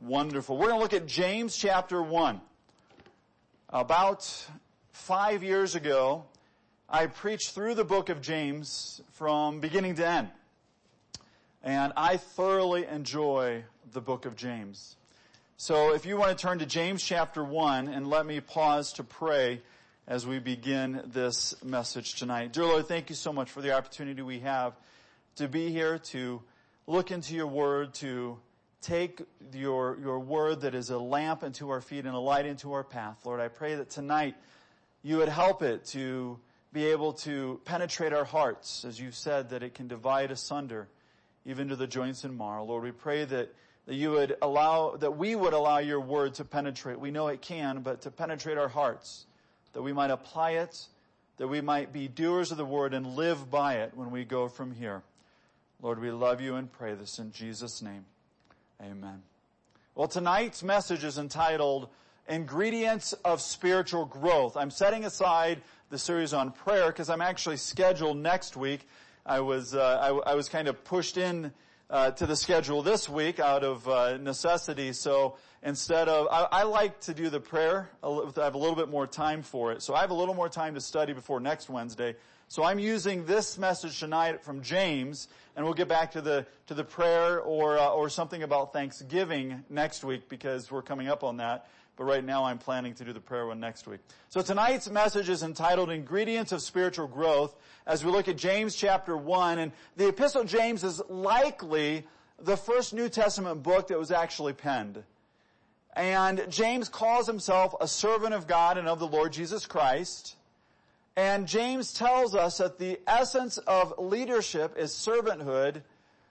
Wonderful. We're going to look at James chapter 1. About 5 years ago, I preached through the book of James from beginning to end. And I thoroughly enjoy the book of James. So if you want to turn to James chapter 1 and let me pause to pray as we begin this message tonight. Dear Lord, thank you so much for the opportunity we have to be here, to look into your word, to take your word that is a lamp unto our feet and a light into our path. Lord, I pray that tonight you would help it to be able to penetrate our hearts, as you said, that it can divide asunder, even to the joints and marrow. Lord, we pray that you would allow, that we would allow your word to penetrate. We know it can, but to penetrate our hearts, that we might apply it, that we might be doers of the word and live by it when we go from here. Lord, we love you and pray this in Jesus' name. Amen. Well, tonight's message is entitled Ingredients of Spiritual Growth. I'm setting aside the series on prayer because I'm actually scheduled next week. I was kind of pushed in to the schedule this week out of necessity. So instead of, I like to do the prayer. I have a little bit more time for it. So I have a little more time to study before next Wednesday. So I'm using this message tonight from James, and we'll get back to the prayer or something about Thanksgiving next week because we're coming up on that. But right now I'm planning to do the prayer one next week. So tonight's message is entitled Ingredients of Spiritual Growth as we look at James chapter 1. And the Epistle of James is likely the first New Testament book that was actually penned. And James calls himself a servant of God and of the Lord Jesus Christ. And James tells us that the essence of leadership is servanthood,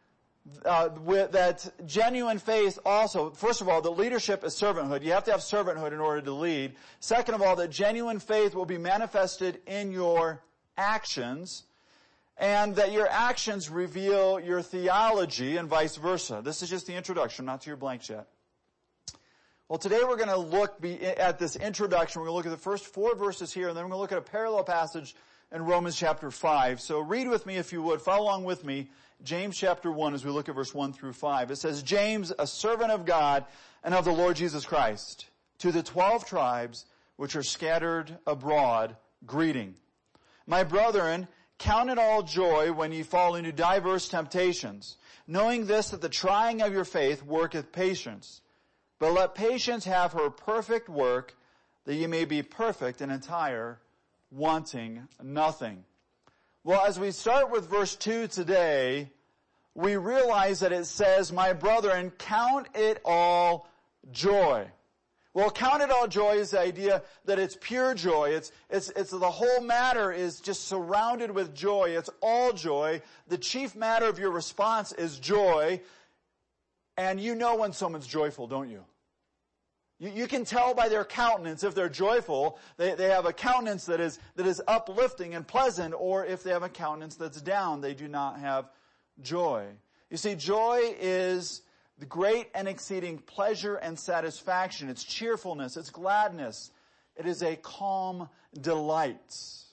that genuine faith also, first of all, the leadership is servanthood. You have to have servanthood in order to lead. Second of all, that genuine faith will be manifested in your actions, and that your actions reveal your theology and vice versa. This is just the introduction, not to your blanks yet. Well, today we're going to look at this introduction. We're going to look at the first 4 verses here, and then we're going to look at a parallel passage in Romans chapter 5. So read with me if you would. Follow along with me. James chapter 1 as we look at verse 1 through 5. It says, James, a servant of God and of the Lord Jesus Christ, to the 12 tribes which are scattered abroad, greeting. My brethren, count it all joy when ye fall into diverse temptations, knowing this, that the trying of your faith worketh patience. But let patience have her perfect work, that ye may be perfect and entire, wanting nothing. Well, as we start with verse 2 today, we realize that it says, my brethren, count it all joy. Well, count it all joy is the idea that it's pure joy. It's the whole matter is just surrounded with joy. It's all joy. The chief matter of your response is joy. And you know when someone's joyful, don't you? You can tell by their countenance if they're joyful. They have a countenance that is uplifting and pleasant, or if they have a countenance that's down, they do not have joy. You see, joy is the great and exceeding pleasure and satisfaction. It's cheerfulness. It's gladness. It is a calm delight.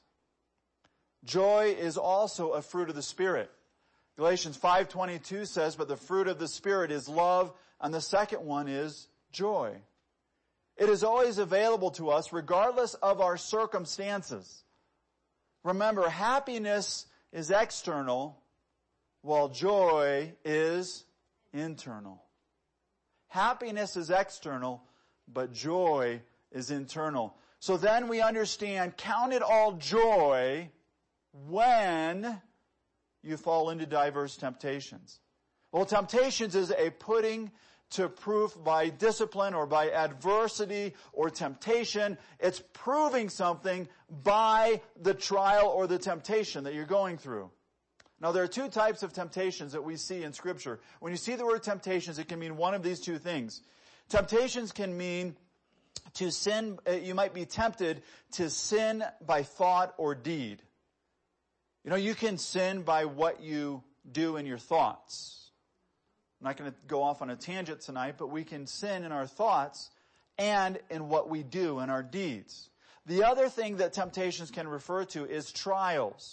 Joy is also a fruit of the Spirit. Galatians 5:22 says, but the fruit of the Spirit is love, and the second one is joy. It is always available to us regardless of our circumstances. Remember, happiness is external, while joy is internal. Happiness is external, but joy is internal. So then we understand, count it all joy when you fall into diverse temptations. Well, temptations is a putting to proof by discipline or by adversity or temptation. It's proving something by the trial or the temptation that you're going through. Now, there are 2 types of temptations that we see in Scripture. When you see the word temptations, it can mean one of these 2 things. Temptations can mean to sin. You might be tempted to sin by thought or deed. You know, you can sin by what you do in your thoughts. I'm not going to go off on a tangent tonight, but we can sin in our thoughts and in what we do in our deeds. The other thing that temptations can refer to is trials.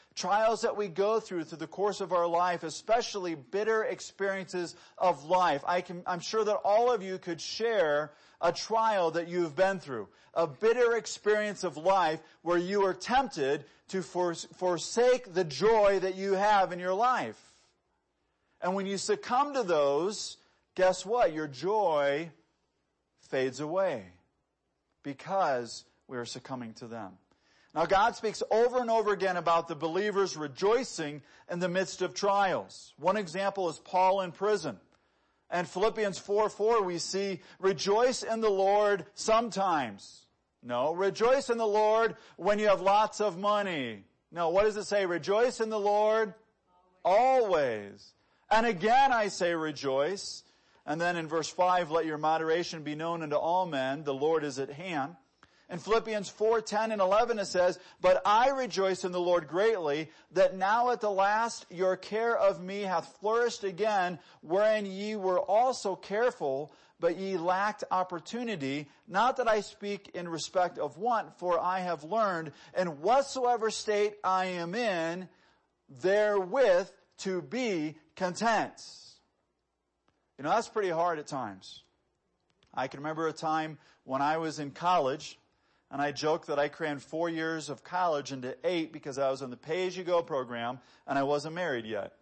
Trials that we go through the course of our life, especially bitter experiences of life. I'm sure that all of you could share a trial that you've been through. A bitter experience of life where you are tempted to forsake the joy that you have in your life. And when you succumb to those, guess what? Your joy fades away because we are succumbing to them. Now, God speaks over and over again about the believers rejoicing in the midst of trials. One example is Paul in prison. And Philippians 4:4 we see, rejoice in the Lord sometimes. No, rejoice in the Lord when you have lots of money. No, what does it say? Rejoice in the Lord always. And again I say rejoice. And then in verse 5, let your moderation be known unto all men. The Lord is at hand. In Philippians 4:10 and 11 it says, but I rejoice in the Lord greatly, that now at the last your care of me hath flourished again, wherein ye were also careful, but ye lacked opportunity. Not that I speak in respect of want, for I have learned, in whatsoever state I am in, therewith to be content. You know, that's pretty hard at times. I can remember a time when I was in college, and I joked that I crammed 4 years of college into 8 because I was in the pay-as-you-go program and I wasn't married yet.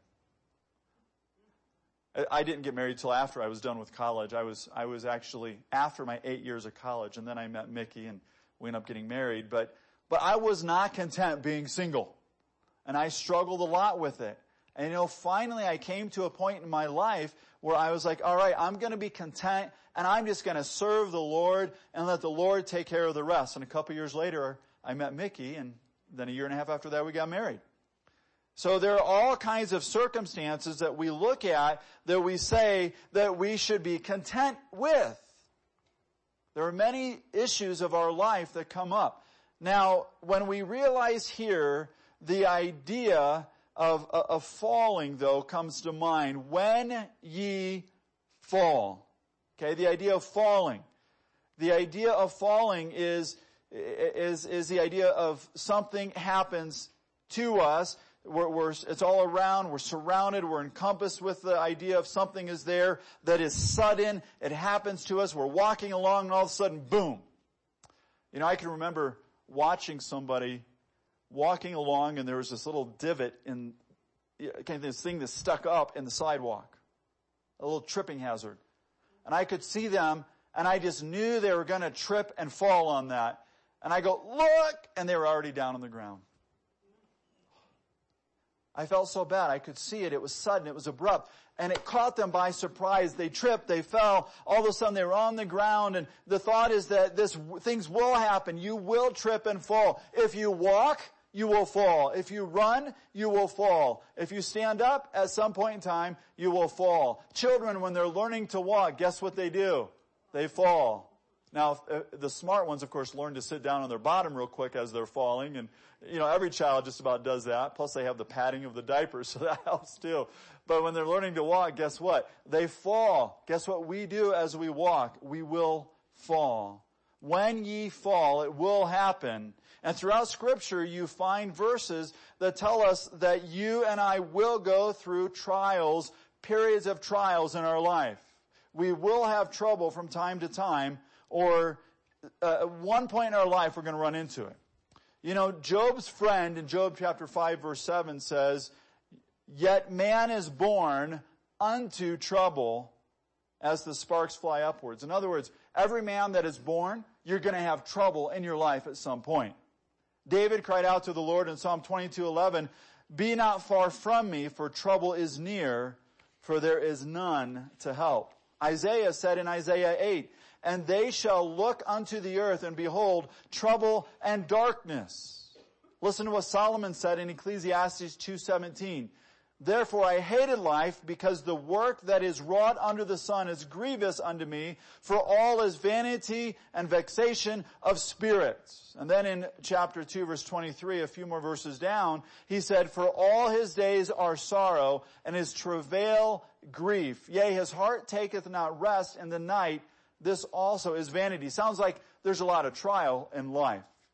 I didn't get married till after I was done with college. I was actually after my 8 years of college, and then I met Mickey and we ended up getting married. But I was not content being single, and I struggled a lot with it. And you know, finally I came to a point in my life where I was like, all right, I'm going to be content, and I'm just going to serve the Lord and let the Lord take care of the rest. And a couple years later, I met Mickey, and then a year and a half after that, we got married. So there are all kinds of circumstances that we look at that we say that we should be content with. There are many issues of our life that come up. Now, when we realize here the idea of falling, though, comes to mind. When ye fall. Okay, the idea of falling. The idea of falling is the idea of something happens to us. It's all around. We're surrounded. We're encompassed with the idea of something is there that is sudden. It happens to us. We're walking along, and all of a sudden, boom. You know, I can remember watching somebody walking along, and there was this little divot in kind of this thing that stuck up in the sidewalk, a little tripping hazard. And I could see them, and I just knew they were going to trip and fall on that. And I go, look, and they were already down on the ground. I felt so bad. I could see it. It was sudden. It was abrupt. And it caught them by surprise. They tripped. They fell. All of a sudden, they were on the ground. And the thought is that things will happen. You will trip and fall. If you walk, you will fall. If you run, you will fall. If you stand up, at some point in time, you will fall. Children, when they're learning to walk, guess what they do? They fall. Now, the smart ones, of course, learn to sit down on their bottom real quick as they're falling. And, you know, every child just about does that. Plus, they have the padding of the diapers, so that helps too. But when they're learning to walk, guess what? They fall. Guess what we do as we walk? We will fall. When ye fall, it will happen. And throughout Scripture, you find verses that tell us that you and I will go through trials, periods of trials in our life. We will have trouble from time to time, or at one point in our life, we're going to run into it. You know, Job's friend in Job chapter 5, verse 7 says, yet man is born unto trouble as the sparks fly upwards. In other words, every man that is born, you're going to have trouble in your life at some point. David cried out to the Lord in Psalm 22:11, be not far from me, for trouble is near, for there is none to help. Isaiah said in Isaiah 8, and they shall look unto the earth, and behold, trouble and darkness. Listen to what Solomon said in Ecclesiastes 2:17. Therefore I hated life, because the work that is wrought under the sun is grievous unto me, for all is vanity and vexation of spirits. And then in chapter 2, verse 23, a few more verses down, he said, for all his days are sorrow, and his travail grief. Yea, his heart taketh not rest in the night. This also is vanity. Sounds like there's a lot of trial in life.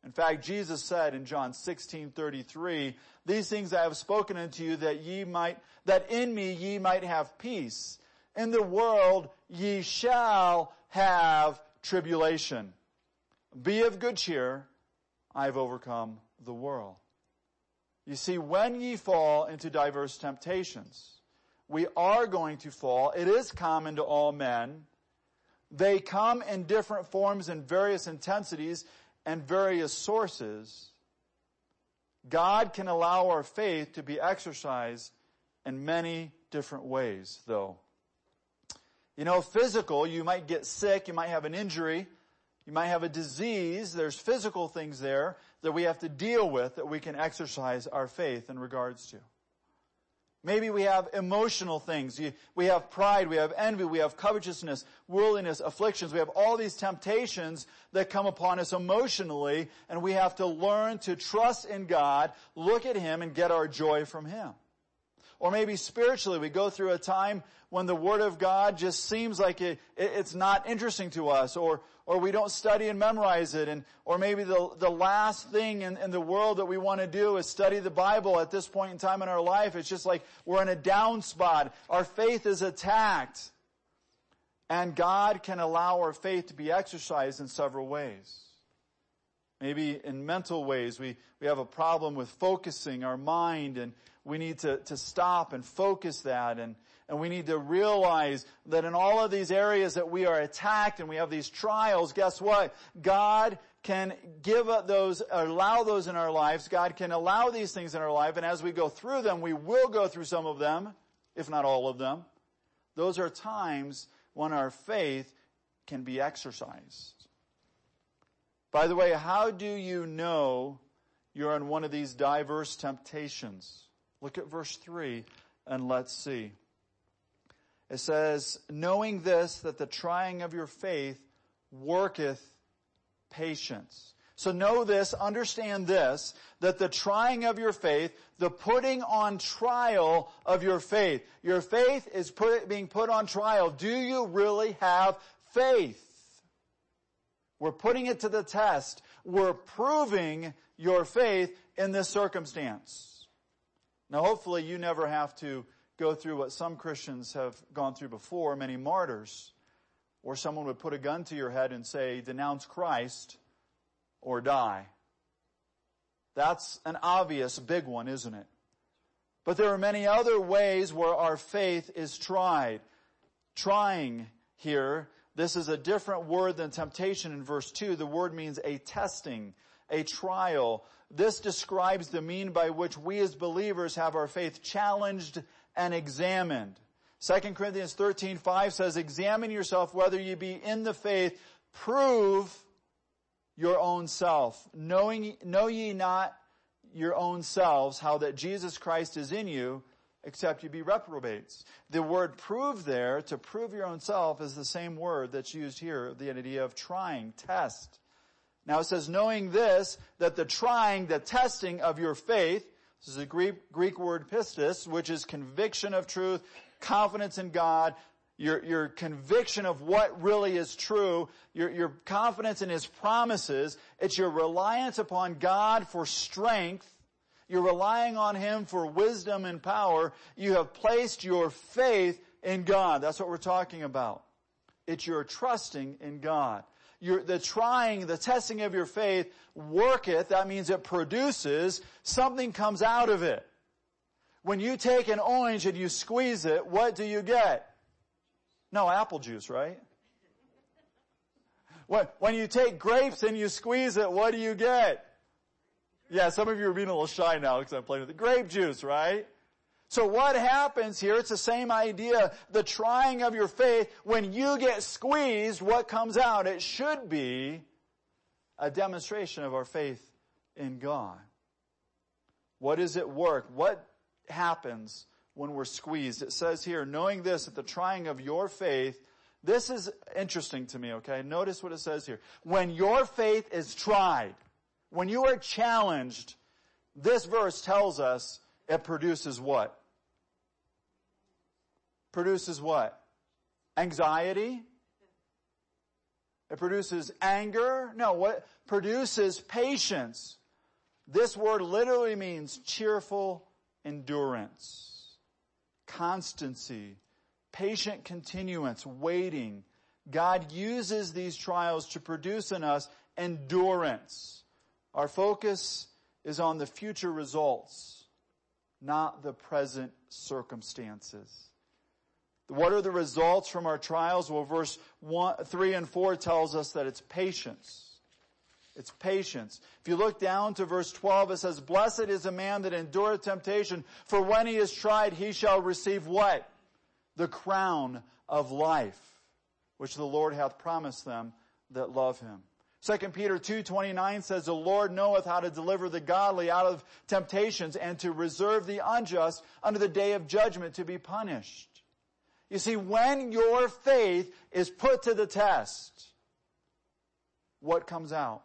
In fact, Jesus said in John 16:33, "These things I have spoken unto you that in me ye might have peace. In the world ye shall have tribulation. Be of good cheer, I have overcome the world." You see, when ye fall into diverse temptations, we are going to fall. It is common to all men. They come in different forms and various intensities and various sources. God can allow our faith to be exercised in many different ways, though. You know, physical, you might get sick, you might have an injury, you might have a disease. There's physical things there that we have to deal with that we can exercise our faith in regards to. Maybe we have emotional things. We have pride, we have envy, we have covetousness, worldliness, afflictions. We have all these temptations that come upon us emotionally, and we have to learn to trust in God, look at Him, and get our joy from Him. Or maybe spiritually, we go through a time when the Word of God just seems like it's not interesting to us, or we don't study and memorize it, or maybe the last thing in the world that we want to do is study the Bible at this point in time in our life. It's just like we're in a down spot. Our faith is attacked. And God can allow our faith to be exercised in several ways. Maybe in mental ways, we have a problem with focusing our mind, and we need to stop and focus that, and we need to realize that in all of these areas that we are attacked and we have these trials, guess what? God can allow those in our lives. God can allow these things in our life, and as we go through them, we will go through some of them, if not all of them. Those are times when our faith can be exercised. By the way, how do you know you're in one of these diverse temptations? Look at verse 3 and let's see. It says, "Knowing this, that the trying of your faith worketh patience." So know this, understand this, that the trying of your faith, the putting on trial of your faith is being put on trial. Do you really have faith? We're putting it to the test. We're proving your faith in this circumstance. Now, hopefully you never have to go through what some Christians have gone through before, many martyrs, or someone would put a gun to your head and say, "Denounce Christ or die." That's an obvious big one, isn't it? But there are many other ways where our faith is tried. Trying here, this is a different word than temptation in verse 2. The word means a testing, a trial. This describes the means by which we as believers have our faith challenged and examined. 2 Corinthians 13:5 says, "Examine yourself whether ye be in the faith, prove your own self. Know ye not your own selves how that Jesus Christ is in you, except you be reprobates." The word prove there, to prove your own self, is the same word that's used here, the idea of trying, test. Now it says, "Knowing this, that the trying, the testing of your faith," this is a Greek word pistis, which is conviction of truth, confidence in God, your conviction of what really is true, your confidence in His promises. It's your reliance upon God for strength. You're relying on Him for wisdom and power. You have placed your faith in God. That's what we're talking about. It's your trusting in God. The testing of your faith worketh. That means it produces. Something comes out of it. When you take an orange and you squeeze it, what do you get? No, apple juice, right? When you take grapes and you squeeze it, what do you get? Yeah, some of you are being a little shy now because I'm playing with the grape juice, right? So what happens here? It's the same idea. The trying of your faith, when you get squeezed, what comes out? It should be a demonstration of our faith in God. What does it work? What happens when we're squeezed? It says here, "Knowing this, that the trying of your faith," this is interesting to me, okay? Notice what it says here. When your faith is tried, when you are challenged, this verse tells us it produces what? Produces what? Anxiety? It produces anger. No, what produces patience. This word literally means cheerful endurance, constancy, patient continuance, waiting. God uses these trials to produce in us endurance. Our focus is on the future results, not the present circumstances. What are the results from our trials? Well, verse 3 and 4 tells us that it's patience. It's patience. If you look down to verse 12, it says, "Blessed is a man that endureth temptation, for when he is tried, he shall receive" what? "The crown of life, which the Lord hath promised them that love him." 2 Peter 2:29 says, "The Lord knoweth how to deliver the godly out of temptations, and to reserve the unjust unto the day of judgment to be punished." You see, when your faith is put to the test, what comes out?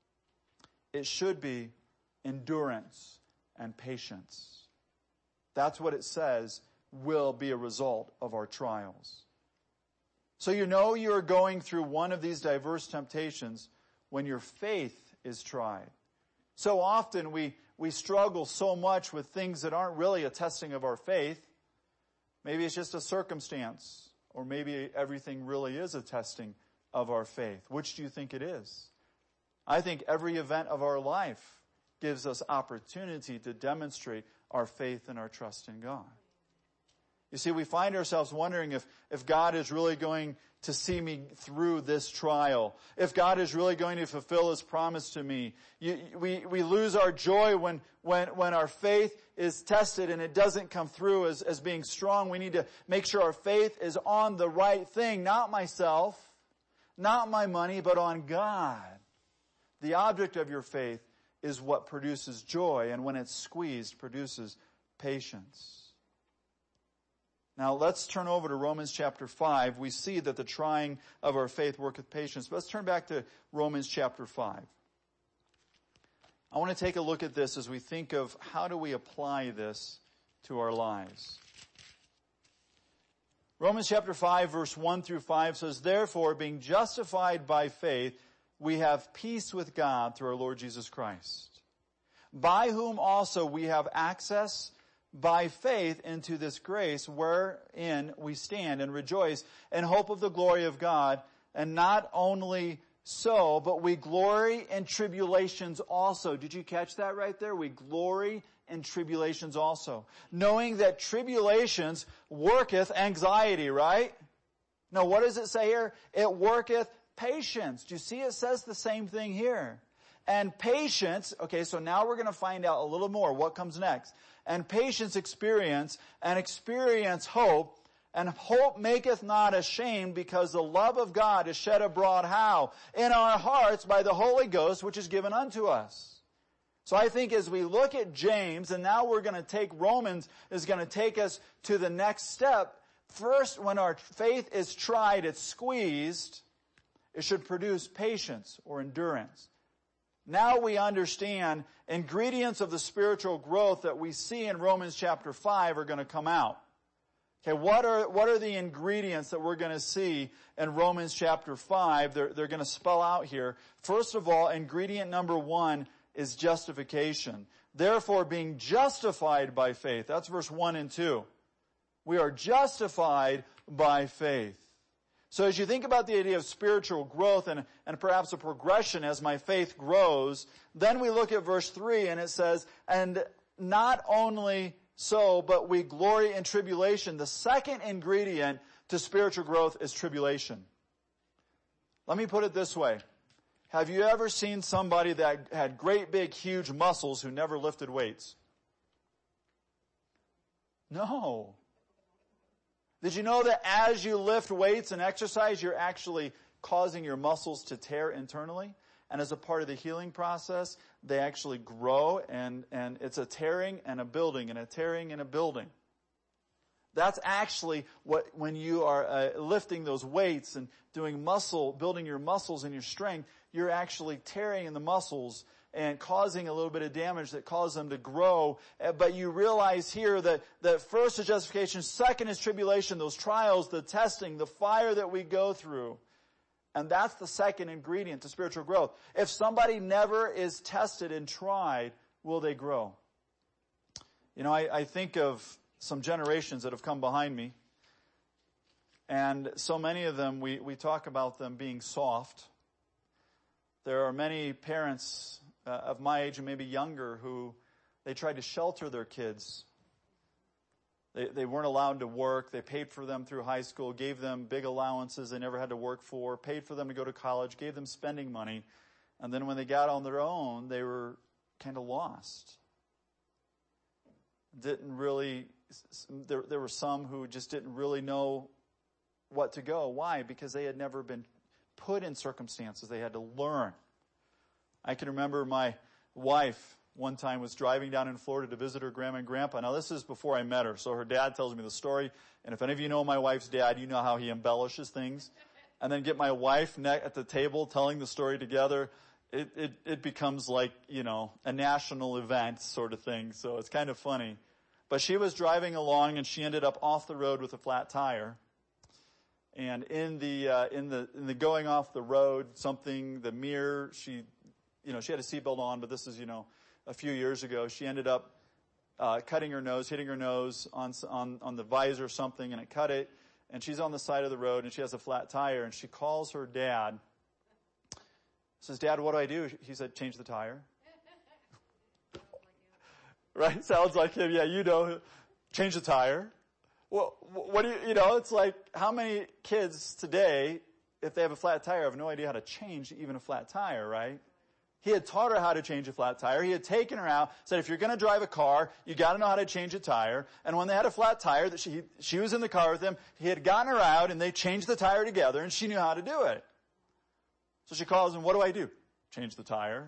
It should be endurance and patience. That's what it says will be a result of our trials. So you know you're going through one of these diverse temptations when your faith is tried. So often we struggle so much with things that aren't really a testing of our faith. Maybe it's just a circumstance, or maybe everything really is a testing of our faith. Which do you think it is? I think every event of our life gives us opportunity to demonstrate our faith and our trust in God. You see, we find ourselves wondering if God is really going to see me through this trial, if God is really going to fulfill His promise to me. We lose our joy when our faith is tested and it doesn't come through as being strong. We need to make sure our faith is on the right thing, not myself, not my money, but on God. The object of your faith is what produces joy, and when it's squeezed, produces patience. Now let's turn over to Romans chapter 5. We see that the trying of our faith worketh patience. But let's turn back to Romans chapter 5. I want to take a look at this as we think of how do we apply this to our lives. Romans chapter 5 verse 1 through 5 says, "Therefore, being justified by faith, we have peace with God through our Lord Jesus Christ, by whom also we have access by faith into this grace wherein we stand and rejoice in hope of the glory of God. And not only so, but we glory in tribulations also." Did you catch that right there? We glory in tribulations also, knowing that tribulations worketh anxiety, right? Now what does it say here? It worketh patience. Do you see it says the same thing here? And patience, okay, so now we're going to find out a little more what comes next. And patience experience, and experience hope, and hope maketh not ashamed, because the love of God is shed abroad how? In our hearts by the Holy Ghost, which is given unto us. So I think as we look at James, and now we're going to take Romans, is going to take us to the next step. First, when our faith is tried, it's squeezed, it should produce patience or endurance. Now we understand ingredients of the spiritual growth that we see in Romans chapter 5 are going to come out. Okay, what are the ingredients that we're going to see in Romans chapter 5? They're going to spell out here. First of all, ingredient number 1 is justification. Therefore, being justified by faith. That's verse 1 and 2. We are justified by faith. So as you think about the idea of spiritual growth and perhaps a progression as my faith grows, then we look at verse 3 and it says, "And not only so, but we glory in tribulation." The second ingredient to spiritual growth is tribulation. Let me put it this way. Have you ever seen somebody that had great big huge muscles who never lifted weights? No. Did you know that as you lift weights and exercise, you're actually causing your muscles to tear internally? And as a part of the healing process, they actually grow, and it's a tearing and a building, and a tearing and a building. That's actually when you are lifting those weights and doing building your muscles and your strength, you're actually tearing in the muscles and causing a little bit of damage that causes them to grow. But you realize here that first is justification, second is tribulation, those trials, the testing, the fire that we go through. And that's the second ingredient to spiritual growth. If somebody never is tested and tried, will they grow? You know, I think of some generations that have come behind me. And so many of them, we talk about them being soft. There are many parents of my age and maybe younger who they tried to shelter their kids. They weren't allowed to work. They paid for them through high school, gave them big allowances they never had to work for, paid for them to go to college, gave them spending money. And then when they got on their own, they were kind of lost. Didn't really, there were some who just didn't really know what to go. Why? Because they had never been put in circumstances. They had to learn. I can remember my wife one time was driving down in Florida to visit her grandma and grandpa. Now, this is before I met her, so her dad tells me the story. And if any of you know my wife's dad, you know how he embellishes things. And then get my wife at the table telling the story together. It becomes like, you know, a national event sort of thing. So it's kind of funny. But she was driving along and she ended up off the road with a flat tire. And in the going off the road, the mirror, she had a seatbelt on, but this is, a few years ago, she ended up cutting her nose, hitting her nose on the visor or something, and it cut it. And she's on the side of the road, and she has a flat tire, and she calls her dad. Says, "Dad, what do I do?" He said, "Change the tire." Right? Sounds like him. Yeah, change the tire. Well, what do it's like, how many kids today, if they have a flat tire, have no idea how to change even a flat tire, right? He had taught her how to change a flat tire. He had taken her out, said, if you're going to drive a car, you got to know how to change a tire. And when they had a flat tire, that she was in the car with him, he had gotten her out, and they changed the tire together, and she knew how to do it. So she calls him, "What do I do?" "Change the tire."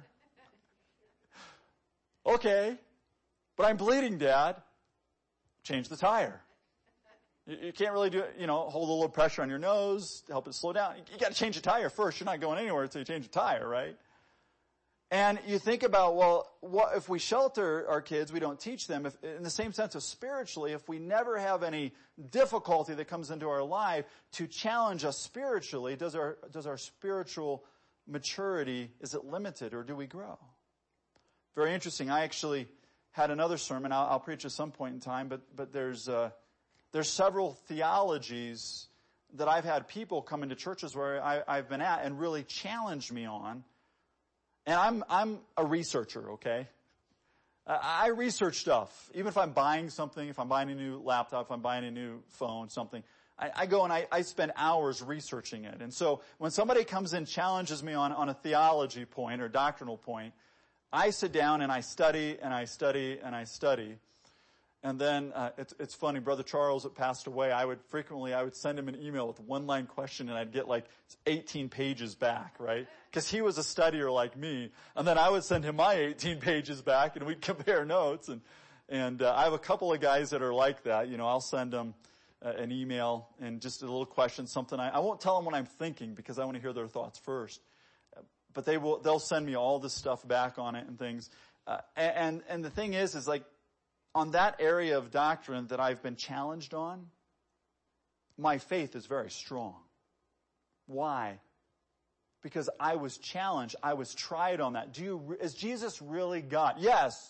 "Okay, but I'm bleeding, Dad." "Change the tire." You can't really do it, hold a little pressure on your nose to help it slow down. You got to change the tire first. You're not going anywhere until you change the tire, right? And you think about, well, what if we shelter our kids, we don't teach them. In the same sense of spiritually, if we never have any difficulty that comes into our life to challenge us spiritually, does our spiritual maturity, is it limited, or do we grow? Very interesting. I actually had another sermon I'll preach at some point in time, but there's several theologies that I've had people come into churches where I've been at and really challenge me on. And I'm a researcher, okay? I research stuff. Even if I'm buying something, if I'm buying a new laptop, if I'm buying a new phone, something, I go and I spend hours researching it. And so when somebody comes in, challenges me on a theology point or doctrinal point, I sit down and I study and I study and I study. And then it's funny, Brother Charles that passed away, I would send him an email with a one-line question, and I'd get like 18 pages back, right? Because he was a studier like me. And then I would send him my 18 pages back, and we'd compare notes. And I have a couple of guys that are like that. I'll send them an email and just a little question, something. I won't tell them what I'm thinking because I want to hear their thoughts first. But they'll send me all this stuff back on it and things. And the thing is like, on that area of doctrine that I've been challenged on, my faith is very strong. Why? Because I was challenged. I was tried on that. Is Jesus really God? Yes.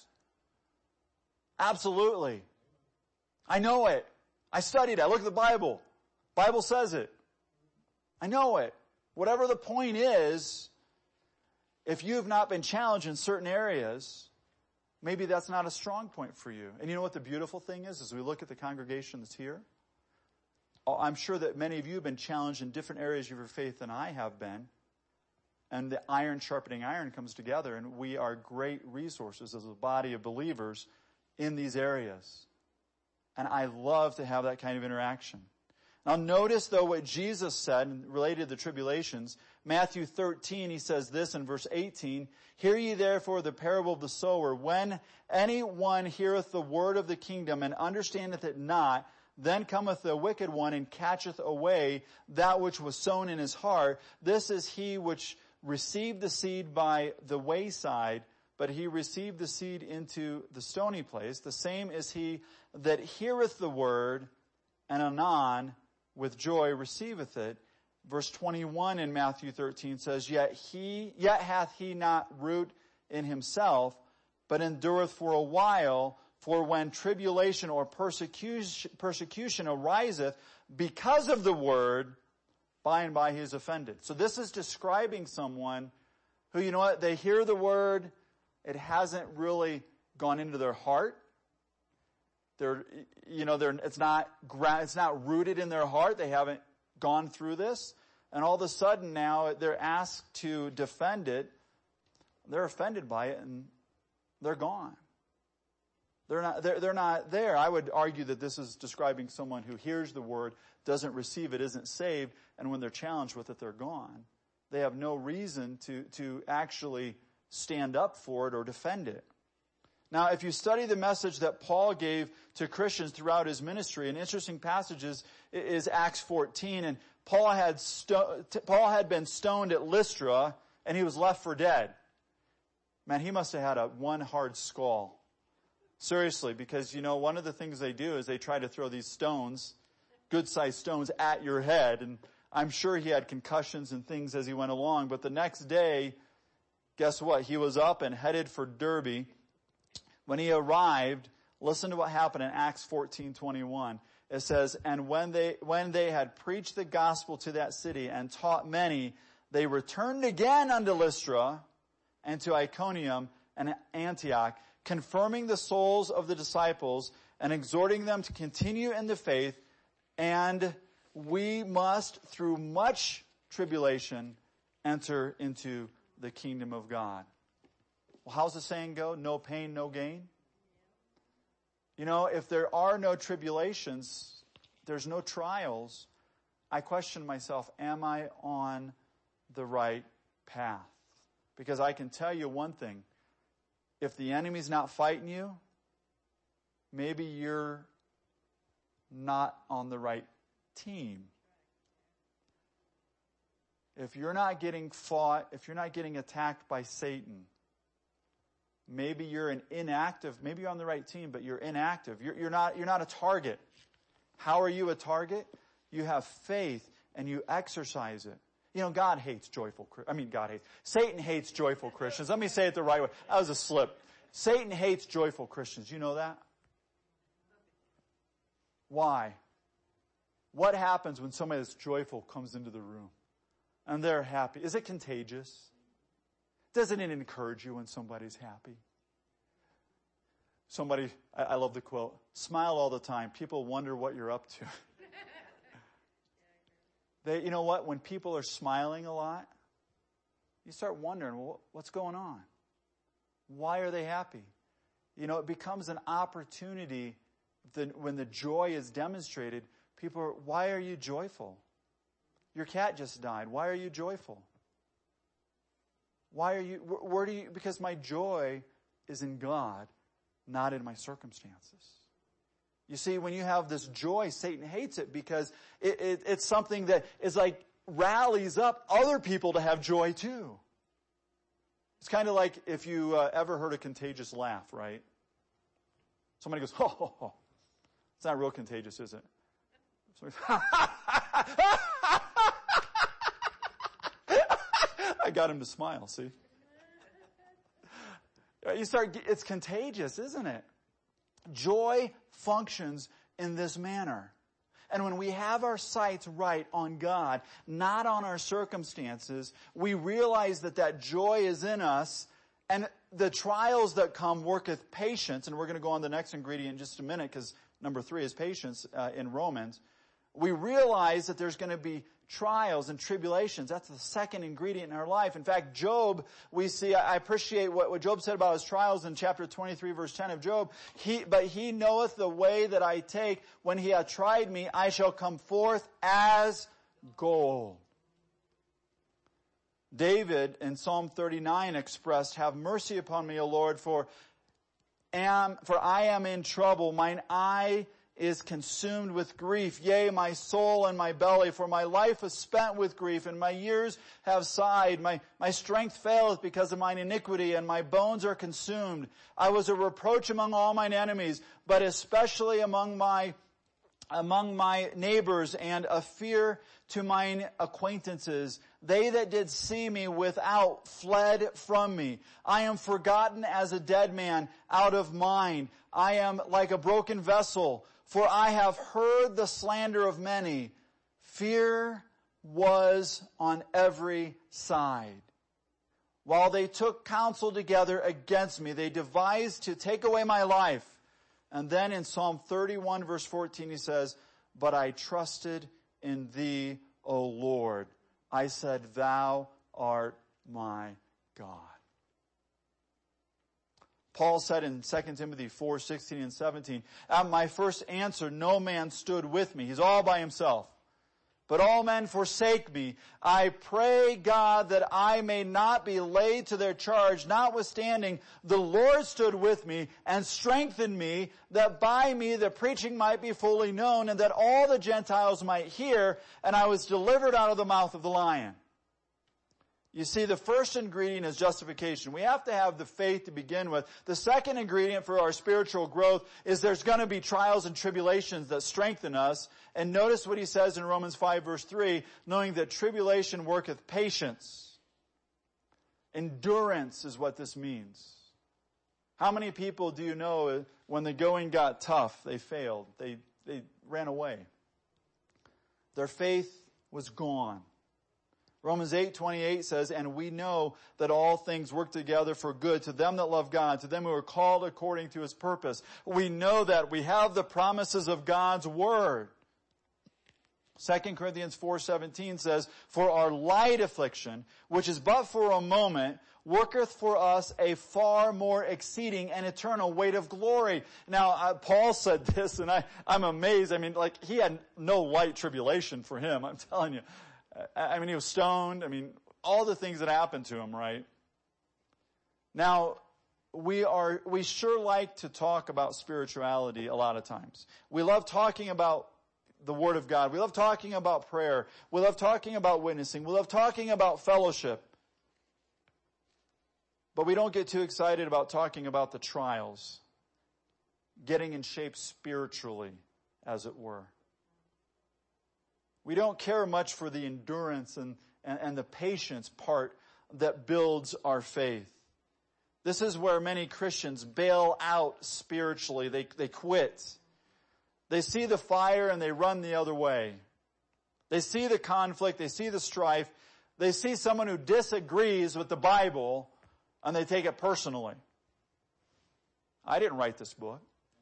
Absolutely. I know it. I studied it. I look at the Bible. Bible says it. I know it. Whatever the point is, if you have not been challenged in certain areas, maybe that's not a strong point for you. And you know what the beautiful thing is? As we look at the congregation that's here, I'm sure that many of you have been challenged in different areas of your faith than I have been. And the iron sharpening iron comes together, and we are great resources as a body of believers in these areas. And I love to have that kind of interaction. Now notice, though, what Jesus said related to the tribulations. Matthew 13, he says this in verse 18, "Hear ye therefore the parable of the sower. When anyone heareth the word of the kingdom and understandeth it not, then cometh the wicked one and catcheth away that which was sown in his heart. This is he which received the seed by the wayside, but he received the seed into the stony place. The same is he that heareth the word, and anon with joy receiveth it, Verse 21 in Matthew 13 says, Yet hath he not root in himself, but endureth for a while. For when tribulation or persecution ariseth because of the word, by and by he is offended. So this is describing someone who, you know what, they hear the word, it hasn't really gone into their heart. It's not rooted in their heart. They haven't gone through this. And all of a sudden now they're asked to defend it. They're offended by it and they're gone. They're not there. I would argue that this is describing someone who hears the word, doesn't receive it, isn't saved, and when they're challenged with it, they're gone. They have no reason to actually stand up for it or defend it. Now, if you study the message that Paul gave to Christians throughout his ministry, an interesting passage is Acts 14, and Paul had been stoned at Lystra, and he was left for dead. Man, he must have had one hard skull. Seriously, because, one of the things they do is they try to throw these stones, good-sized stones, at your head. And I'm sure he had concussions and things as he went along. But the next day, guess what? He was up and headed for Derbe. When he arrived, listen to what happened in Acts 14:21. It says, And when they had preached the gospel to that city and taught many, they returned again unto Lystra and to Iconium and Antioch, confirming the souls of the disciples and exhorting them to continue in the faith, and we must, through much tribulation, enter into the kingdom of God. Well, how's the saying go? No pain, no gain? If there are no tribulations, there's no trials, I question myself, am I on the right path? Because I can tell you one thing. If the enemy's not fighting you, maybe you're not on the right team. If you're not getting fought, if you're not getting attacked by Satan, maybe you're maybe you're on the right team, but you're inactive. You're not a target. How are you a target? You have faith and you exercise it. God hates Satan hates joyful Christians. Let me say it the right way. That was a slip. Satan hates joyful Christians. You know that? Why? What happens when somebody that's joyful comes into the room and they're happy? Is it contagious? Doesn't it encourage you when somebody's happy? I love the quote, smile all the time. People wonder what you're up to. You know what? When people are smiling a lot, you start wondering, well, what's going on? Why are they happy? It becomes an opportunity when the joy is demonstrated. People are, why are you joyful? Your cat just died. Why are you joyful? Because my joy is in God, not in my circumstances. You see, when you have this joy, Satan hates it because it's something that is like rallies up other people to have joy too. It's kind of like if you ever heard a contagious laugh, right? Somebody goes, ho, ho, ho. It's not real contagious, is it? I got him to smile, see? It's contagious, isn't it? Joy functions in this manner. And when we have our sights right on God, not on our circumstances, we realize that joy is in us, and the trials that come worketh patience. And we're going to go on to the next ingredient in just a minute, because number 3 is patience in Romans. We realize that there's going to be trials and tribulations. That's the second ingredient in our life. In fact, Job, we see, I appreciate what Job said about his trials in chapter 23, verse 10 of Job. But he knoweth the way that I take. When he hath tried me, I shall come forth as gold. David in Psalm 39 expressed, have mercy upon me, O Lord, for I am in trouble. Mine eye is consumed with grief, yea, my soul and my belly, for my life is spent with grief, and my years have sighed. My strength faileth because of mine iniquity, and my bones are consumed. I was a reproach among all mine enemies, but especially among my neighbors, and a fear to mine acquaintances. They that did see me without fled from me. I am forgotten as a dead man out of mind. I am like a broken vessel, for I have heard the slander of many. Fear was on every side. While they took counsel together against me, they devised to take away my life. And then in Psalm 31 verse 14 he says, but I trusted in thee, O Lord. I said, thou art my God. Paul said in 2 Timothy 4:16 and 17, at my first answer no man stood with me. He's all by himself. But all men forsake me. I pray God that I may not be laid to their charge. Notwithstanding, the Lord stood with me and strengthened me, that by me the preaching might be fully known, and that all the Gentiles might hear, and I was delivered out of the mouth of the lion. You see, the first ingredient is justification. We have to have the faith to begin with. The second ingredient for our spiritual growth is there's going to be trials and tribulations that strengthen us. And notice what he says in Romans 5 verse 3, knowing that tribulation worketh patience. Endurance is what this means. How many people do you know when the going got tough, they failed, they ran away? Their faith was gone. Romans 8:28 says, and we know that all things work together for good to them that love God, to them who are called according to his purpose. We know that we have the promises of God's word. 2 Corinthians 4:17 says, for our light affliction, which is but for a moment, worketh for us a far more exceeding and eternal weight of glory. Now, Paul said this, and I'm amazed. I mean, like, he had no light tribulation for him, I'm telling you. I mean, he was stoned. I mean, all the things that happened to him, right? Now, we sure like to talk about spirituality a lot of times. We love talking about the Word of God. We love talking about prayer. We love talking about witnessing. We love talking about fellowship. But we don't get too excited about talking about the trials, getting in shape spiritually, as it were. We don't care much for the endurance and the patience part that builds our faith. This is where many Christians bail out spiritually. They quit. They see the fire and they run the other way. They see the conflict. They see the strife. They see someone who disagrees with the Bible and they take it personally. I didn't write this book.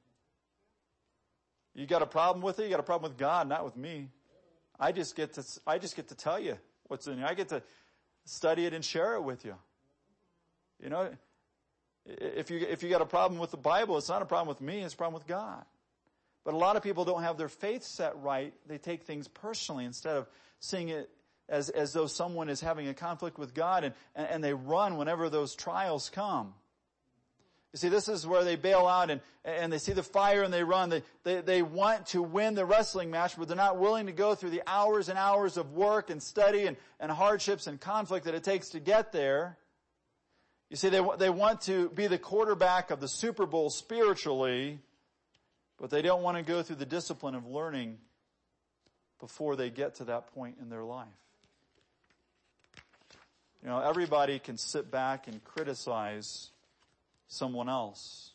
You got a problem with it? You got a problem with God, not with me. I just get to tell you what's in here. I get to study it and share it with you. You know, if you got a problem with the Bible, it's not a problem with me, it's a problem with God. But a lot of people don't have their faith set right. They take things personally instead of seeing it as though someone is having a conflict with God, and they run whenever those trials come. You see, this is where they bail out and they see the fire and they run. They want to win the wrestling match, but they're not willing to go through the hours and hours of work and study and hardships and conflict that it takes to get there. You see, they want to be the quarterback of the Super Bowl spiritually, but they don't want to go through the discipline of learning before they get to that point in their life. You know, everybody can sit back and criticize someone else.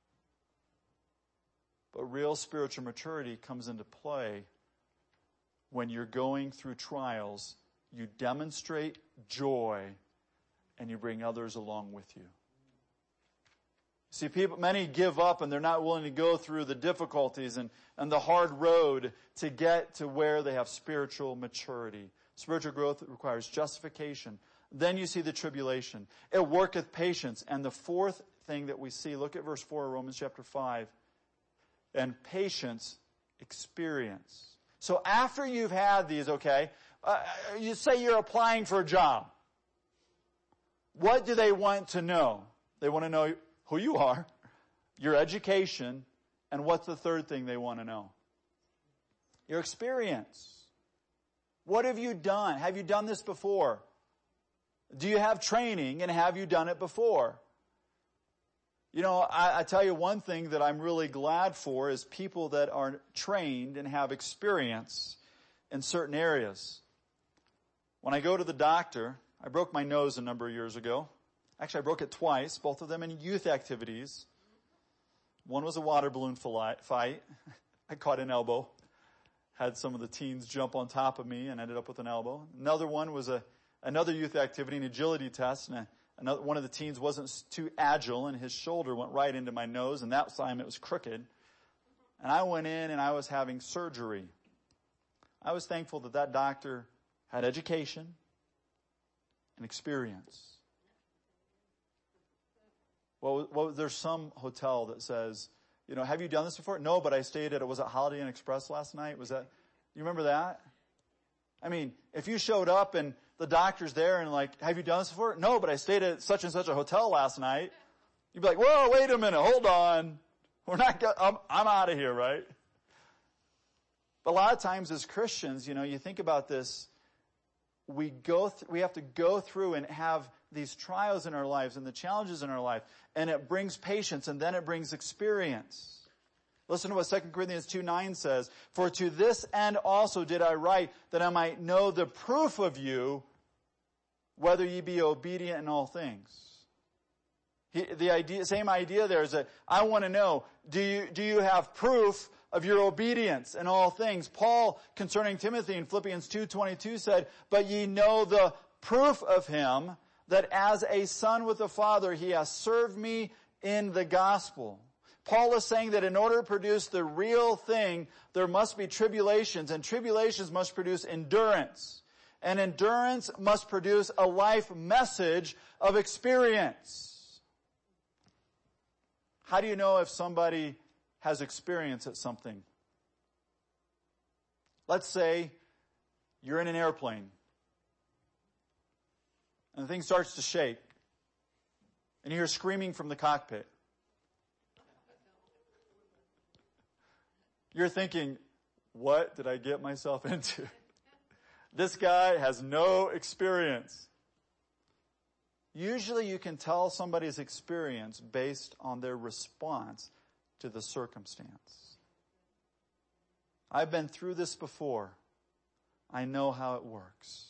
But real spiritual maturity comes into play when you're going through trials. You demonstrate joy and you bring others along with you. See, many give up and they're not willing to go through the difficulties and the hard road to get to where they have spiritual maturity. Spiritual growth requires justification. Then you see the tribulation. It worketh patience. And the fourth thing that we see, look at verse 4 of Romans chapter 5. And patience, experience. So after you've had these, you say you're applying for a job. What do they want to know? They want to know who you are, your education, and what's the third thing they want to know? Your experience. What have you done? Have you done this before? Do you have training, and have you done it before? You know, I tell you one thing that I'm really glad for is people that are trained and have experience, in certain areas. When I go to the doctor, I broke my nose a number of years ago. Actually, I broke it twice, both of them in youth activities. One was a water balloon fight. I caught an elbow. Had some of the teens jump on top of me and ended up with an elbow. Another one was another youth activity, an agility test. And one of the teens wasn't too agile, and his shoulder went right into my nose, and that time it was crooked. And I went in, and I was having surgery. I was thankful that doctor had education and experience. Well, there's some hotel that says, have you done this before? No, but I stayed at, was it Holiday Inn Express last night? Was that, you remember that? I mean, if you showed up and the doctor's there and like, have you done this before? No, but I stayed at such and such a hotel last night. You'd be like, whoa, wait a minute, hold on. I'm out of here, right? But a lot of times as Christians, you think about this, we have to go through and have these trials in our lives and the challenges in our life, and it brings patience, and then it brings experience. Listen to what 2 Corinthians 2:9 says. For to this end also did I write, that I might know the proof of you, whether ye be obedient in all things. Same idea there is that I want to know, do you have proof of your obedience in all things? Paul, concerning Timothy in Philippians 2:22 said, but ye know the proof of him, that as a son with the Father, he has served me in the gospel. Paul is saying that in order to produce the real thing, there must be tribulations, and tribulations must produce endurance. And endurance must produce a life message of experience. How do you know if somebody has experience at something? Let's say you're in an airplane and the thing starts to shake and you hear screaming from the cockpit. You're thinking, what did I get myself into? This guy has no experience. Usually you can tell somebody's experience based on their response to the circumstance. I've been through this before. I know how it works.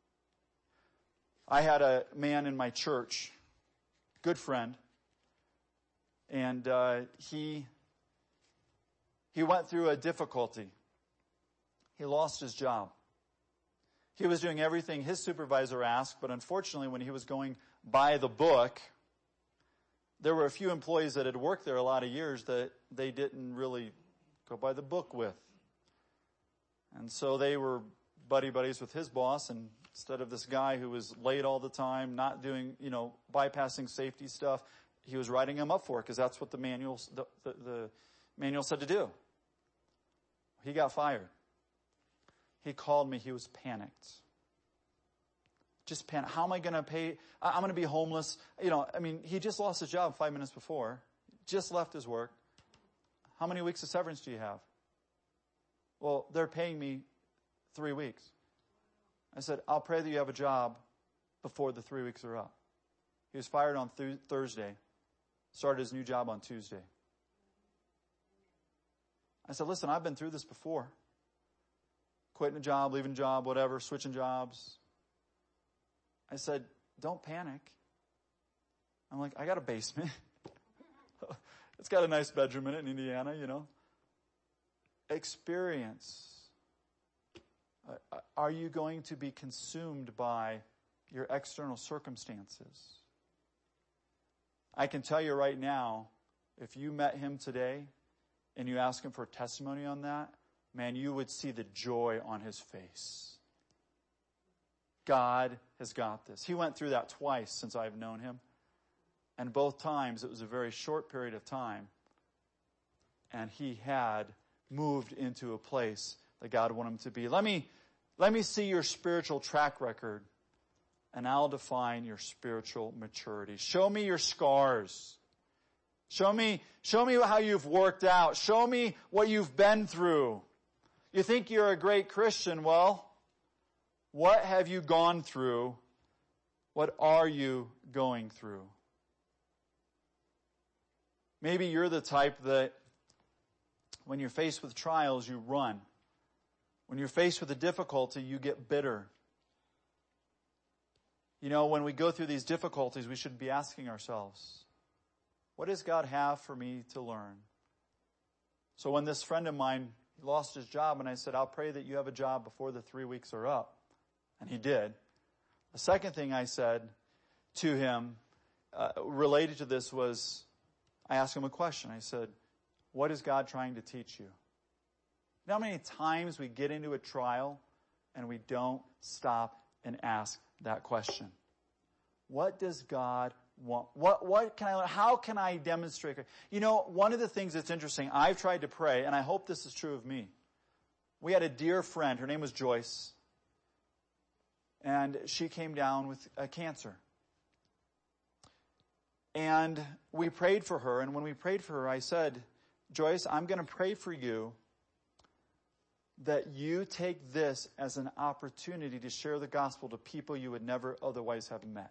I had a man in my church, good friend, and he went through a difficulty. He lost his job. He was doing everything his supervisor asked, but unfortunately when he was going by the book, there were a few employees that had worked there a lot of years that they didn't really go by the book with. And so they were buddies with his boss, and instead of this guy who was late all the time, not doing, bypassing safety stuff, he was writing him up for it because that's what the manual said to do. He got fired. He called me. He was panicked. Just panicked. How am I going to pay? I'm going to be homeless. He just lost his job 5 minutes before. Just left his work. How many weeks of severance do you have? Well, they're paying me 3 weeks. I said, I'll pray that you have a job before the 3 weeks are up. He was fired on Thursday. Started his new job on Tuesday. I said, listen, I've been through this before. Quitting a job, leaving a job, whatever, switching jobs. I said, don't panic. I'm like, I got a basement. It's got a nice bedroom in it in Indiana, Experience. Are you going to be consumed by your external circumstances? I can tell you right now, if you met him today and you ask him for testimony on that, man, you would see the joy on his face. God has got this. He went through that twice since I've known him. And both times it was a very short period of time. And he had moved into a place that God wanted him to be. Let me see your spiritual track record, and I'll define your spiritual maturity. Show me your scars. Show me how you've worked out. Show me what you've been through. You think you're a great Christian. Well, what have you gone through? What are you going through? Maybe you're the type that when you're faced with trials, you run. When you're faced with a difficulty, you get bitter. You know, when we go through these difficulties, we should be asking ourselves, what does God have for me to learn? So when this friend of mine lost his job, and I said, I'll pray that you have a job before the 3 weeks are up. And he did. The second thing I said to him related to this was, I asked him a question. I said, what is God trying to teach you? You know how many times we get into a trial and we don't stop and ask that question? What does God want? What can I learn? How can I demonstrate? You know, one of the things that's interesting, I've tried to pray, and I hope this is true of me. We had a dear friend, her name was Joyce, and she came down with cancer. And we prayed for her, and when we prayed for her, I said, Joyce, I'm going to pray for you that you take this as an opportunity to share the gospel to people you would never otherwise have met.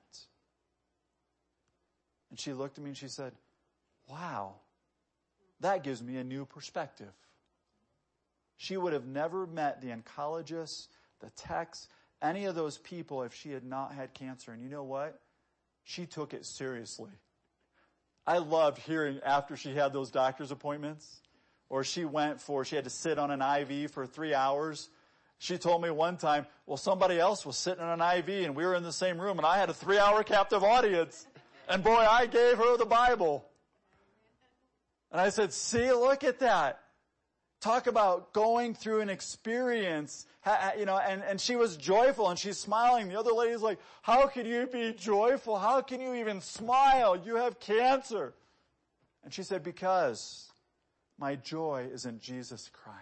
And she looked at me and she said, wow, that gives me a new perspective. She would have never met the oncologists, the techs, any of those people if she had not had cancer. And you know what? She took it seriously. I loved hearing after she had those doctor's appointments, or she had to sit on an IV for 3 hours. She told me one time, well, somebody else was sitting on an IV and we were in the same room and I had a 3-hour captive audience. And boy, I gave her the Bible. And I said, see, look at that. Talk about going through an experience, you know, and she was joyful and she's smiling. The other lady's like, how can you be joyful? How can you even smile? You have cancer. And she said, because my joy is in Jesus Christ.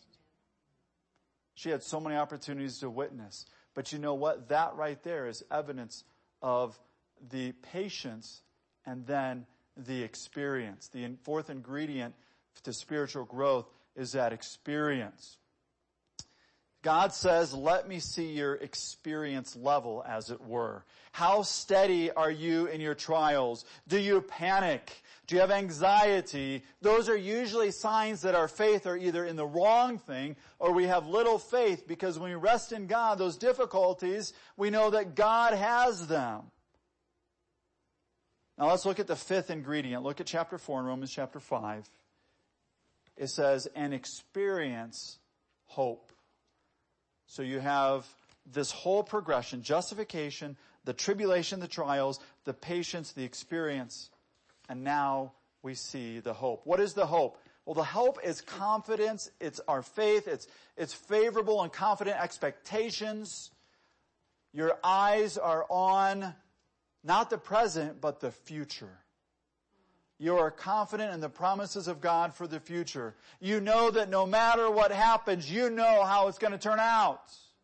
She had so many opportunities to witness. But you know what? That right there is evidence of the patience and then the experience. The fourth ingredient to spiritual growth is that experience. God says, let me see your experience level, as it were. How steady are you in your trials? Do you panic? Do you have anxiety? Those are usually signs that our faith are either in the wrong thing or we have little faith, because when we rest in God, those difficulties, we know that God has them. Now let's look at the fifth ingredient. Look at chapter 4 in Romans chapter 5. It says, and experience hope. So you have this whole progression: justification, the tribulation, the trials, the patience, the experience, and now we see the hope. What is the hope? Well, the hope is confidence. It's our faith. It's favorable and confident expectations. Your eyes are on not the present, but the future. You are confident in the promises of God for the future. You know that no matter what happens, you know how it's going to turn out.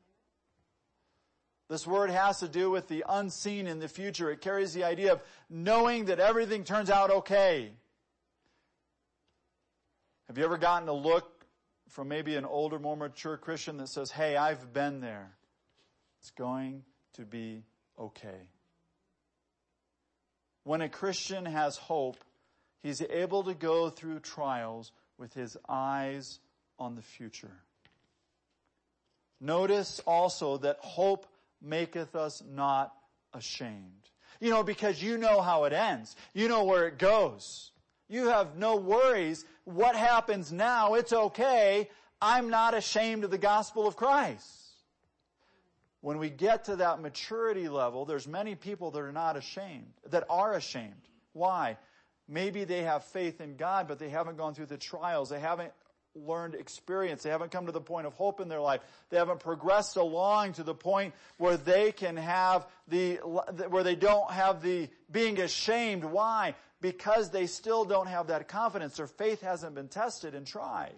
This word has to do with the unseen in the future. It carries the idea of knowing that everything turns out okay. Have you ever gotten a look from maybe an older, more mature Christian that says, hey, I've been there. It's going to be okay. When a Christian has hope, he's able to go through trials with his eyes on the future. Notice also that hope maketh us not ashamed. You know, because you know how it ends. You know where it goes. You have no worries. What happens now, it's okay. I'm not ashamed of the gospel of Christ. When we get to that maturity level, there's many people that are not ashamed, that are ashamed. Why? Maybe they have faith in God, but they haven't gone through the trials. They haven't learned experience. They haven't come to the point of hope in their life. They haven't progressed along to the point where they can have where they don't have the being ashamed. Why? Because they still don't have that confidence. Their faith hasn't been tested and tried.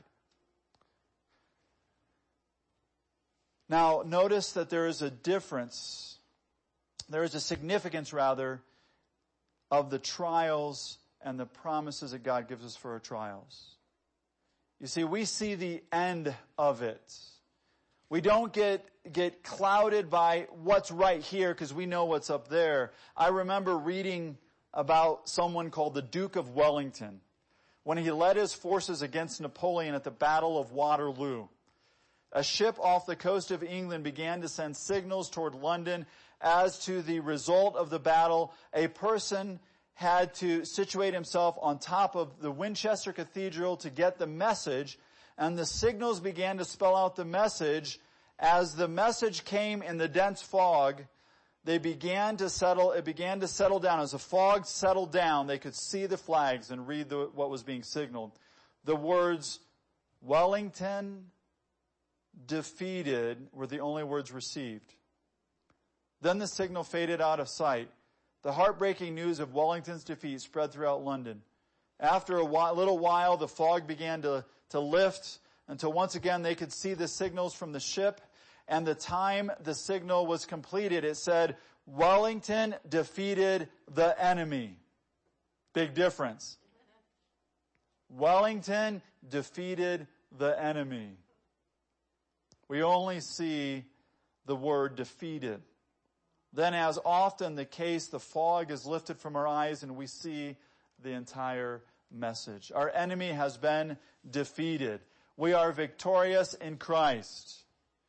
Now, notice that there is a difference. There is a significance, rather, of the trials and the promises that God gives us for our trials. You see, we see the end of it. We don't get clouded by what's right here because we know what's up there. I remember reading about someone called the Duke of Wellington when he led his forces against Napoleon at the Battle of Waterloo. A ship off the coast of England began to send signals toward London as to the result of the battle. A person had to situate himself on top of the Winchester Cathedral to get the message, and the signals began to spell out the message. As the message came in the dense fog, it began to settle down. As the fog settled down, they could see the flags and read what was being signaled. The words, "Wellington defeated," were the only words received. Then the signal faded out of sight. The heartbreaking news of Wellington's defeat spread throughout London. After a little while, the fog began to lift until once again they could see the signals from the ship. And the time the signal was completed, it said, "Wellington defeated the enemy." Big difference. Wellington defeated the enemy. We only see the word defeated. Then, as often the case, the fog is lifted from our eyes and we see the entire message. Our enemy has been defeated. We are victorious in Christ.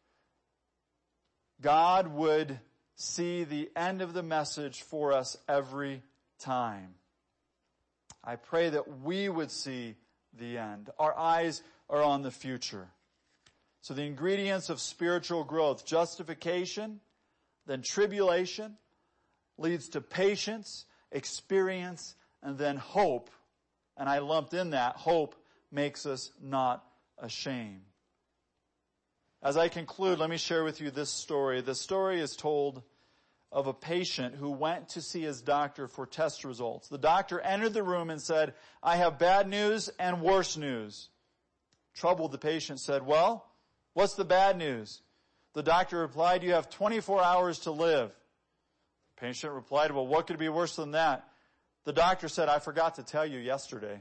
God would see the end of the message for us every time. I pray that we would see the end. Our eyes are on the future. So the ingredients of spiritual growth: justification, then tribulation, leads to patience, experience, and then hope. And I lumped in that, hope makes us not ashamed. As I conclude, let me share with you this story. The story is told of a patient who went to see his doctor for test results. The doctor entered the room and said, "I have bad news and worse news." Troubled, the patient said, "Well, what's the bad news?" The doctor replied, "You have 24 hours to live." The patient replied, "Well, what could be worse than that?" The doctor said, "I forgot to tell you yesterday."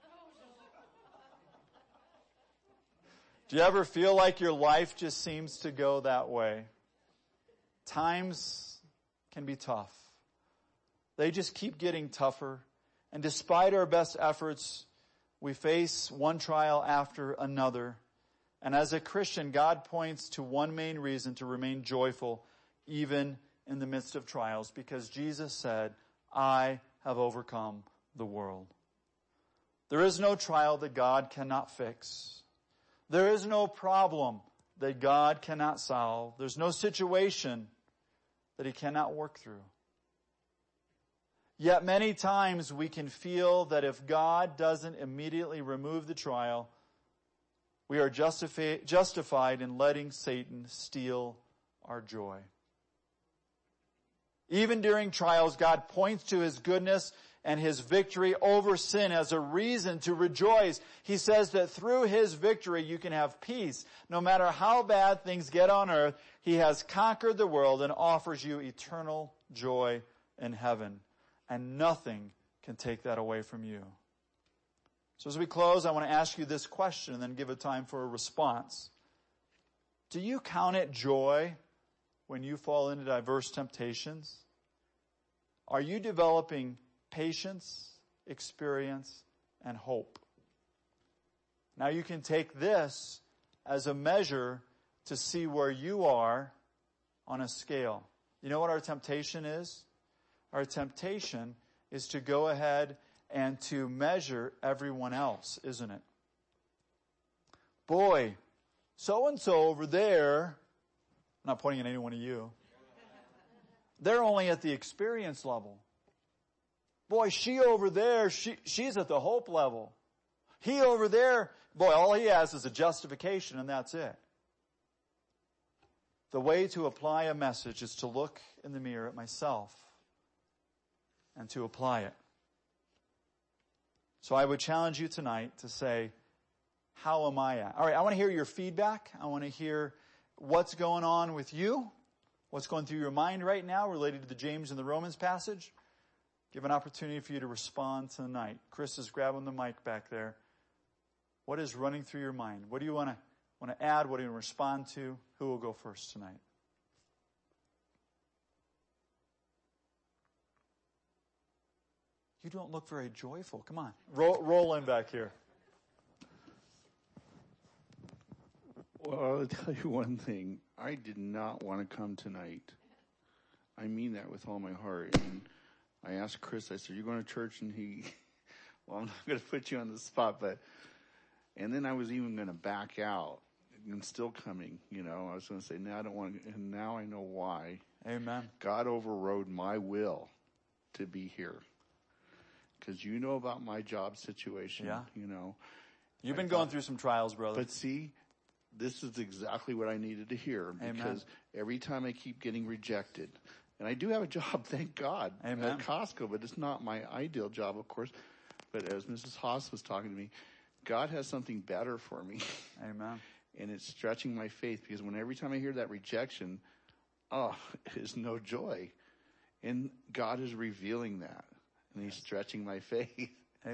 Do you ever feel like your life just seems to go that way? Times can be tough. They just keep getting tougher. And despite our best efforts, we face one trial after another. And as a Christian, God points to one main reason to remain joyful even in the midst of trials, because Jesus said, "I have overcome the world." There is no trial that God cannot fix. There is no problem that God cannot solve. There's no situation that He cannot work through. Yet many times we can feel that if God doesn't immediately remove the trial, we are justified in letting Satan steal our joy. Even during trials, God points to His goodness and His victory over sin as a reason to rejoice. He says that through His victory you can have peace. No matter how bad things get on earth, He has conquered the world and offers you eternal joy in heaven. And nothing can take that away from you. So as we close, I want to ask you this question and then give it time for a response. Do you count it joy when you fall into diverse temptations? Are you developing patience, experience, and hope? Now you can take this as a measure to see where you are on a scale. You know what our temptation is? Our temptation is to go ahead and to measure everyone else, isn't it? Boy, so-and-so over there, I'm not pointing at any one of you, they're only at the experience level. Boy, she over there, she's at the hope level. He over there, boy, all he has is a justification and that's it. The way to apply a message is to look in the mirror at myself and to apply it. So I would challenge you tonight to say, how am I at? All right, I want to hear your feedback. I want to hear what's going on with you, what's going through your mind right now related to the James and the Romans passage. Give an opportunity for you to respond tonight. Chris is grabbing the mic back there. What is running through your mind? What do you want to add? What do you want to respond to? Who will go first tonight? You don't look very joyful. Come on. Roll in back here. Well, I'll tell you one thing. I did not want to come tonight. I mean that with all my heart. And I asked Chris, I said, "You going to church?" And he, well, I'm not going to put you on the spot, but, and then I was even going to back out and still coming, I was going to say, no, I don't want to, and now I know why. Amen. God overrode my will to be here. Because you know about my job situation, Yeah. You've I been going through some trials, brother. But see, this is exactly what I needed to hear. Because Amen. every time I keep getting rejected, and I do have a job, thank God, Amen. at Costco, but it's not my ideal job, of course. But as Mrs. Haas was talking to me, God has something better for me. Amen. And it's stretching my faith, because every time I hear that rejection, it's no joy. And God is revealing that. And he's stretching my faith.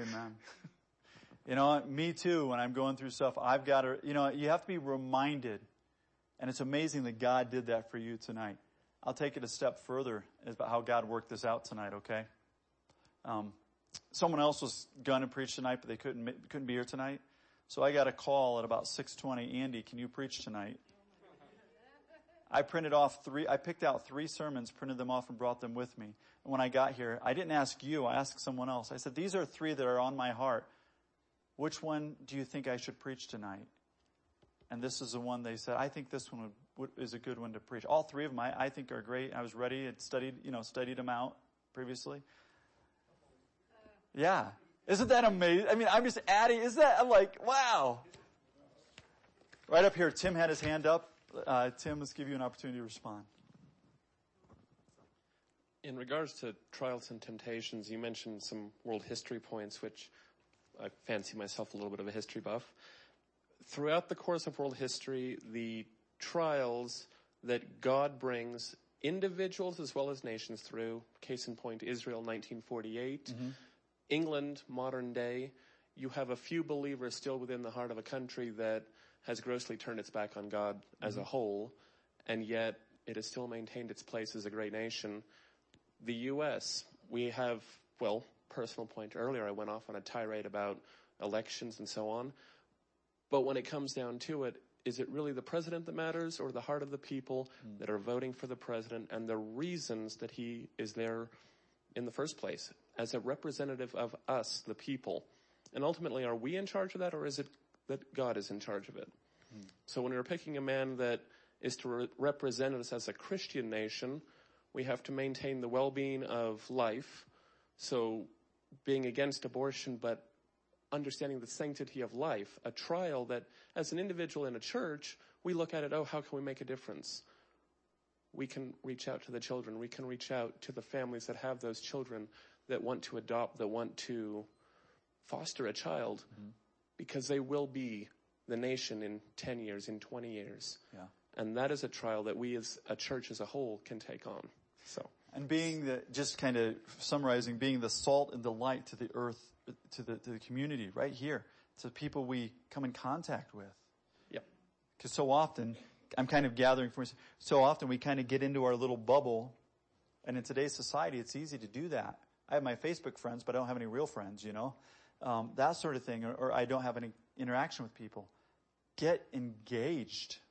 Amen. Me too, when I'm going through stuff, I've got to, you have to be reminded. And it's amazing that God did that for you tonight. I'll take it a step further about how God worked this out tonight, okay? Someone else was going to preach tonight, but they couldn't be here tonight. So I got a call at about 6:20. Andy, can you preach tonight? I picked out 3 sermons, printed them off, and brought them with me. And when I got here, I didn't ask you, I asked someone else. I said, these are 3 that are on my heart. Which one do you think I should preach tonight? And this is the one they said, I think this one is a good one to preach. All 3 of them I think are great. I was ready and studied them out previously. Yeah. Isn't that amazing? I mean, I'm just adding, I'm like, wow. Right up here, Tim had his hand up. Tim, let's give you an opportunity to respond. In regards to trials and temptations, you mentioned some world history points, which I fancy myself a little bit of a history buff. Throughout the course of world history, the trials that God brings individuals as well as nations through, case in point, Israel, 1948, England, modern day, you have a few believers still within the heart of a country that has grossly turned its back on God as a whole, and yet it has still maintained its place as a great nation. The U.S., we have, personal point earlier, I went off on a tirade about elections and so on. But when it comes down to it, is it really the president that matters, or the heart of the people that are voting for the president and the reasons that he is there in the first place as a representative of us, the people? And ultimately, are we in charge of that, or is it that God is in charge of it? So when we're picking a man that is to represent us as a Christian nation, we have to maintain the well-being of life. So being against abortion, but understanding the sanctity of life, a trial that as an individual in a church, we look at it, how can we make a difference? We can reach out to the children. We can reach out to the families that have those children, that want to adopt, that want to foster a child, because they will be the nation in 10 years, in 20 years. Yeah. And that is a trial that we as a church as a whole can take on. And being just kind of summarizing, being the salt and the light to the earth, to the community right here, to the people we come in contact with. Yep. Because so often, I'm kind of gathering for so often we kind of get into our little bubble, and in today's society, it's easy to do that. I have my Facebook friends, but I don't have any real friends, that sort of thing, or I don't have any interaction with people. Get engaged.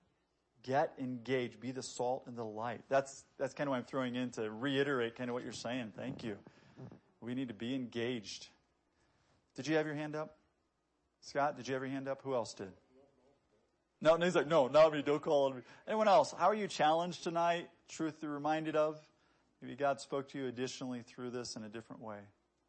Get engaged. Be the salt and the light. That's kind of what I'm throwing in to reiterate kind of what you're saying. Thank you. We need to be engaged. Did you have your hand up? Scott, did you have your hand up? Who else did? No, he's like, no, not me. Don't call on me. Anyone else? How are you challenged tonight? Truth you're reminded of? Maybe God spoke to you additionally through this in a different way.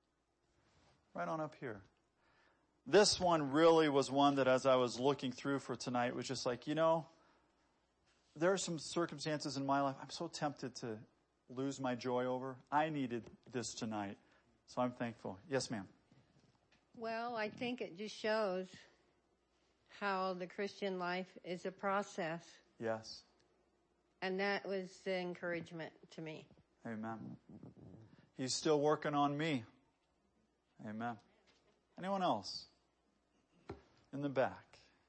Right on up here. This one really was one that as I was looking through for tonight was just like, there are some circumstances in my life I'm so tempted to lose my joy over. I needed this tonight. So I'm thankful. Yes, ma'am. Well, I think it just shows how the Christian life is a process. Yes. And that was the encouragement to me. Amen. He's still working on me. Amen. Anyone else? In the back.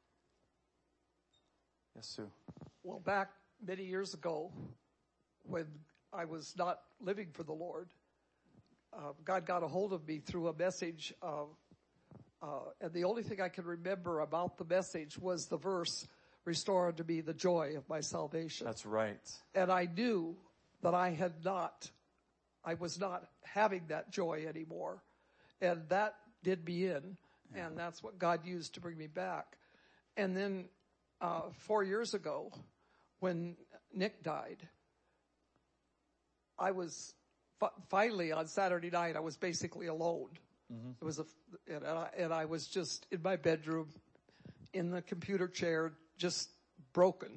Yes, Sue. Well, back many years ago, when I was not living for the Lord, God got a hold of me through a message, and the only thing I can remember about the message was the verse, restore unto me the joy of my salvation. That's right. And I knew that I was not having that joy anymore. And that did me in. Yeah. And that's what God used to bring me back. And then 4 years ago, when Nick died, I was finally on Saturday night, I was basically alone. Mm-hmm. It was and I was just in my bedroom, in the computer chair, just broken.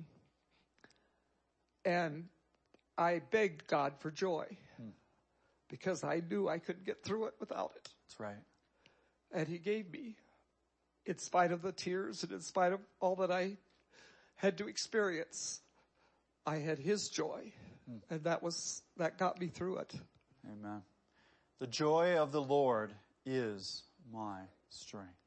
And I begged God for joy because I knew I couldn't get through it without it. That's right. And He gave me, in spite of the tears and in spite of all that I had to experience, I had His joy. And that got me through it. Amen. The joy of the Lord is my strength.